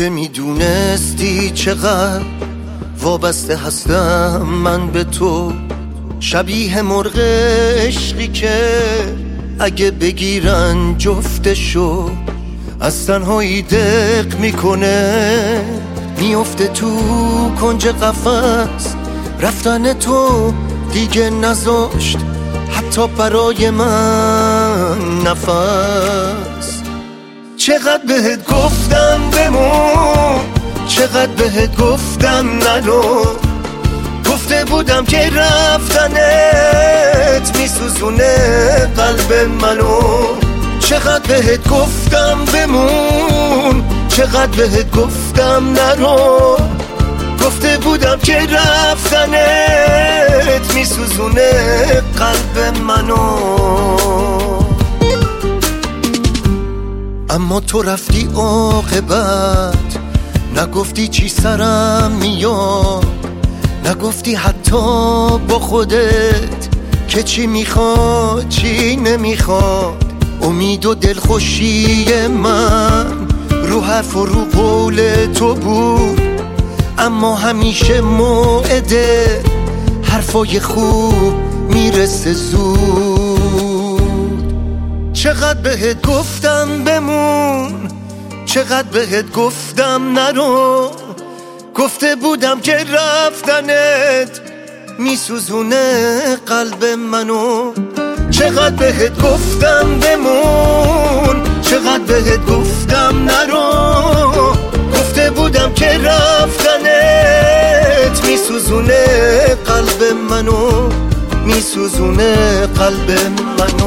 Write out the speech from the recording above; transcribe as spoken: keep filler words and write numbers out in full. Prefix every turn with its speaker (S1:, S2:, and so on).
S1: اگه میدونستی چقدر وابسته هستم من به تو، شبیه مرغ عشقی که اگه بگیرن جفتشو از تنهایی دق میکنه، میفته تو کنج قفس. رفتن تو دیگه نذاشت حتی برای من نفس. چقدر بهت گفتم بمون، چقدر بهت گفتم نرو، گفته بودم که رفتنت میسوزونه قلب منو. چقدر بهت گفتم بمون، چقدر بهت گفتم نرو، گفته بودم که رفتنت میسوزونه قلب منو. اما تو رفتی عاقبت، نگفتی چی سرم میاد، نگفتی حتی با خودت که چی میخواد چی نمیخواد. امید و دلخوشی من رو حرف و رو قول تو بود، اما همیشه موعده حرفای خوب میرسه زود. چقدر بهت گفتم بمون، چقدر بهت گفتم نرو، گفته بودم که رفتنت میسوزونه قلب منو. چقدر بهت گفتم بمون، چقدر بهت گفتم نرو، گفته بودم که رفتنت میسوزونه قلب منو، میسوزونه قلب منو.